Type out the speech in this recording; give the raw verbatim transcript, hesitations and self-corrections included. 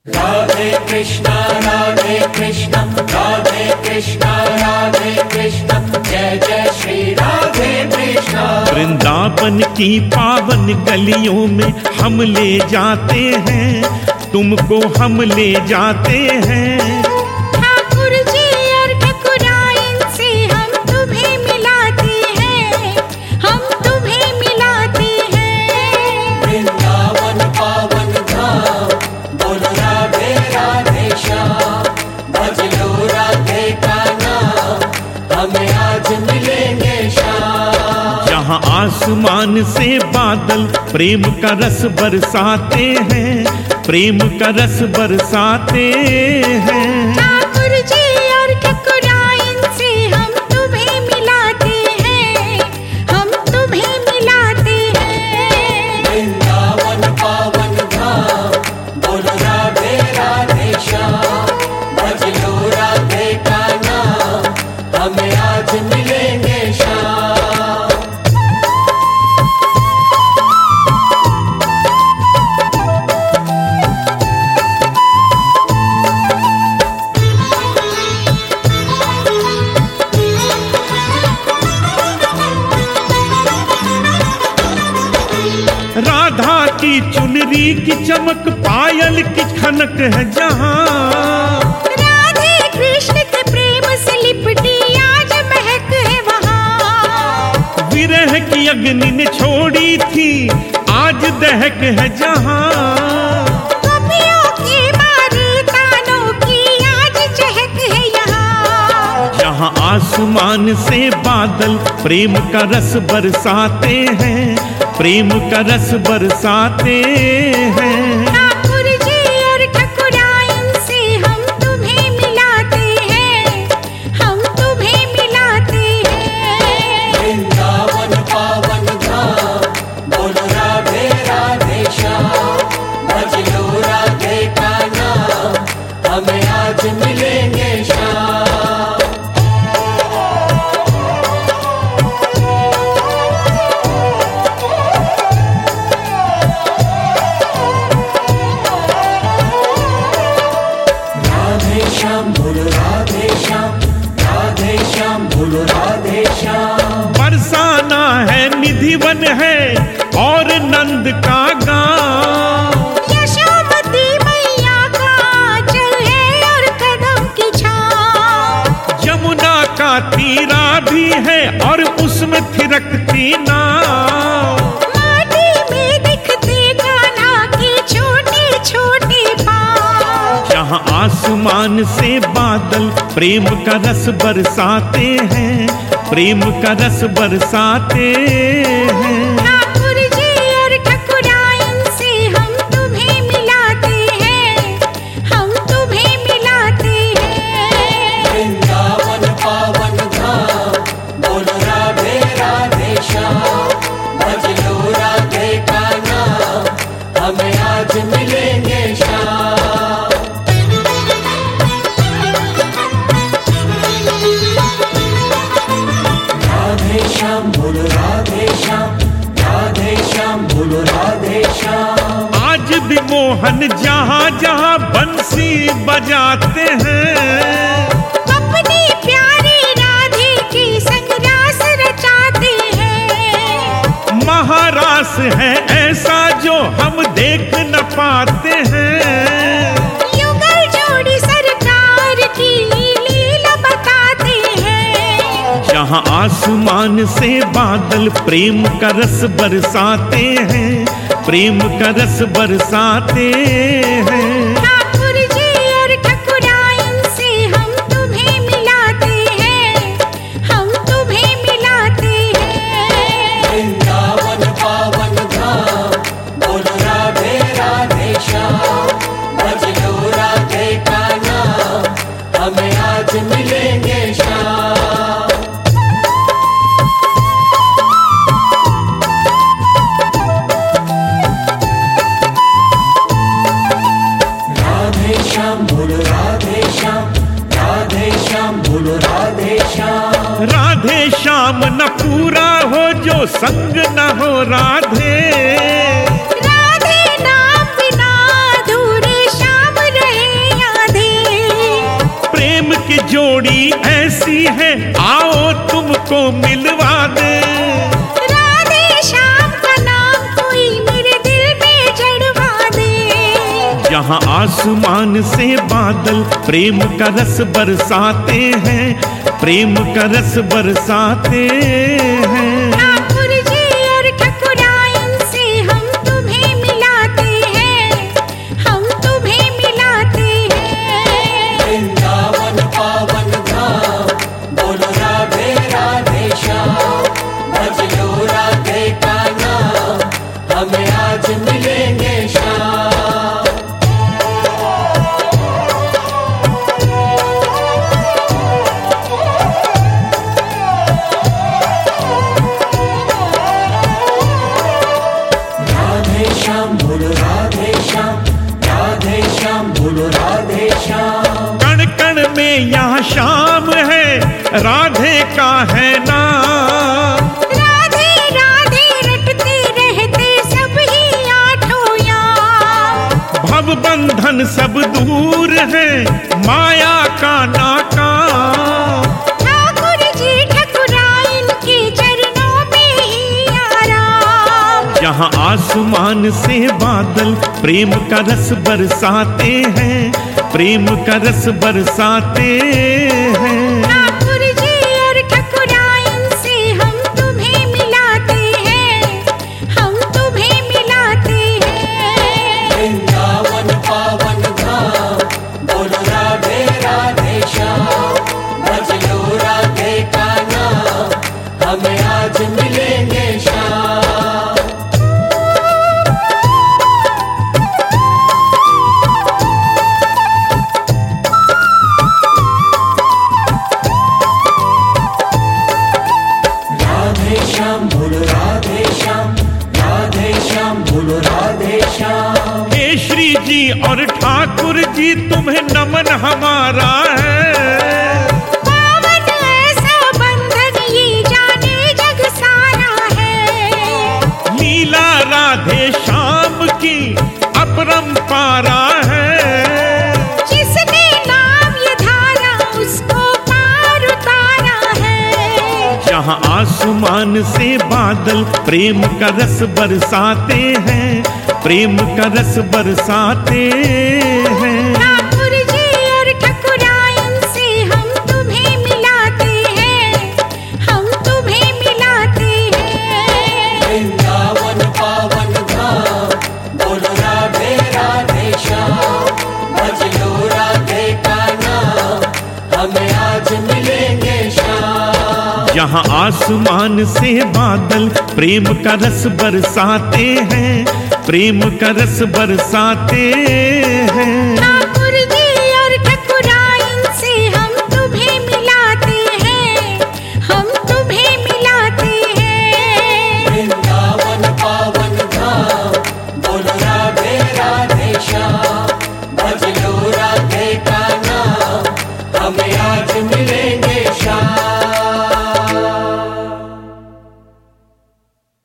राधे कृष्णा राधे कृष्णा राधे कृष्णा राधे कृष्णा जय जय श्री राधे कृष्णा। वृंदावन की पावन गलियों में हम ले जाते हैं, तुमको हम ले जाते हैं। ठाकुर जी और ठकुराइन से हम तुम्हें मिलाते हैं, हम तुम्हें मिलाते हैं। वृंदावन पावन धाम बोलो राधे राधे श्याम, भज लो राधे का नाम हमें आज मिलेंगे शाम। जहाँ आसमान से बादल प्रेम का रस बरसाते हैं, प्रेम का रस बरसाते हैं। ठाकुर जी और ठकुराइन से हम तुम्हें मिलाते हैं, हम तुम्हें मिलाते हैं। वृंदावन पावन धाम बोलो राधे राधे श्याम, भज लो राधे का नाम हमें आज मिलेंगे शाम। राधा की चुनरी की चमक, पायल की खनक है जहाँ। राधे कृष्ण के प्रेम से लिपटी आज महक है वहाँ। विरह की अग्नि ने छोड़ी थी आज दहक है जहाँ। गोपियों के मारे तानों की आज चहक है यहाँ। जहाँ आसमान से बादल प्रेम का रस बरसाते हैं, प्रेम का रस बरसाते हैं। ठाकुर जी और ठकुराइन से हम तुम्हें मिलाते हैं, हम तुम्हें मिलाते हैं। वृंदावन पावन धाम बोलो राधे राधे श्याम, भज लो राधे का नाम हमें आज मिलेंगे शाम। राधे श्याम बोलो राधे श्याम, राधे श्याम बोलो राधे श्याम। बरसाना है निधिवन है और नंद का गाँव। यशोमती मैया का आंचल है और कदम की छाँव। यमुना का तीरा भी है और उसमें थिरकती नाव। माटी में दिखते कान्हा के छोटे छोटे पाँव। जहाँ आसमान से बादल प्रेम का रस बरसाते हैं, प्रेम का रस बरसाते हैं। ठाकुर जी और ठकुराइन से हम तुम्हें मिलाते हैं, हम तुम्हें मिलाते हैं। वृंदावन पावन धाम बोलो राधे राधे श्याम, भज लो राधे का नाम हमें आज मिलेंगे शाम। राधे श्याम बोलो राधे श्याम, राधे श्याम बोलो राधे श्याम। आज भी मोहन जहाँ जहाँ बंसी बजाते हैं। अपनी प्यारी राधे के संग रास रचाते हैं। महारास है ऐसा जो हम देख न पाते हैं। युगल जोड़ी सरकार की लीला बताते हैं। जहाँ आसमान से बादल प्रेम का रस बरसाते हैं, प्रेम का रस बरसाते हैं। ठाकुर जी और ठकुराइन से हम तुम्हें मिलाते हैं, हम तुम्हें मिलाते हैं। वृंदावन पावन धाम बोलो राधे राधे श्याम, भज लो राधे का नाम हमें आज मिलेंगे शाम। राधे श्याम बोलो राधे श्याम, राधे श्याम बोलो राधे श्याम। राधे श्याम न पूरा हो जो संग न हो राधे। राधे नाम बिना अधूरे श्याम जोड़ी ऐसी है, आओ तुमको मिलवा दे। राधे श्याम का नाम कोई मेरे दिल में जड़वा दे। यहाँ आसमान से बादल प्रेम का रस बरसाते हैं, प्रेम का रस बरसाते हैं। ठाकुर जी और ठकुराइन से हम तुम्हें मिलाते हैं, हम तुम्हें मिलाते हैं। वृंदावन पावन धाम, बोलो राधे राधे श्याम, भज लो राधे का नाम, हमें आज मिलेंगे श्याम। राधे श्याम बोलो राधे श्याम, राधे श्याम बोलो राधे श्याम। कण कण में यहाँ शाम है, राधे का है नाम। राधे राधे रटते रहते सब ही आठों याम। भव बंधन सब दूर है, माया का नाकाम। ठाकुर जी ठकुराइन के चरणों में ही आराम। यहाँ आसमान से बादल प्रेम का रस बरसाते हैं, प्रेम का रस बरसाते हैं। ठाकुर जी और ठकुराइन से हम तुम्हें मिलाते हैं, हम तुम्हें मिलाते हैं। वृंदावन पावन धाम, बोलो राधे राधे श्याम, भज लो राधे का नाम, हमें आज मिलेंगे श्याम। राधे श्याम बोलो राधे श्याम, राधे श्याम बोलो राधे श्याम। हे श्री जी और ठाकुर जी तुम्हें नमन हमारा है। पावन ऐसा बंधन ये जाने जग सारा है। लीला राधे श्याम की अपरंपारा है। जिसने नाम ये धारा उसको पार उतारा है। जहाँ आसमान से बादल प्रेम का रस बरसाते हैं, प्रेम का रस बरसाते हैं। ठाकुर जी और ठकुराइन से हम तुम्हें मिलाते हैं, हम तुम्हें मिलाते हैं। वृंदावन पावन धाम, बोलो राधे राधे श्याम, भज लो राधे का नाम, हमें आज मिलेंगे श्याम। यहाँ आसमान से बादल प्रेम का रस बरसाते हैं, प्रेम का रस बरसाते हैं।